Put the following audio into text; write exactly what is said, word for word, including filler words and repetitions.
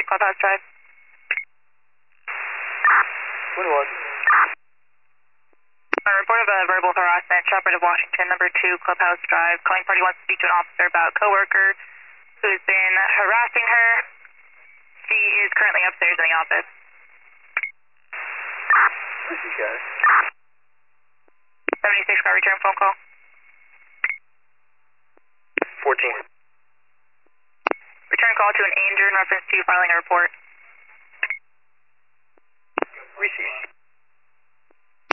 eight Clubhouse Drive. twenty-one. A report of a verbal harassment, Shepherd of Washington, number two, Clubhouse Drive. Calling party wants to speak to an officer about a coworker who's been harassing her. She is currently upstairs in the office. This is guys. seventy-six car return phone call. fourteen. Return call to an Ainger in reference to filing a report. Received.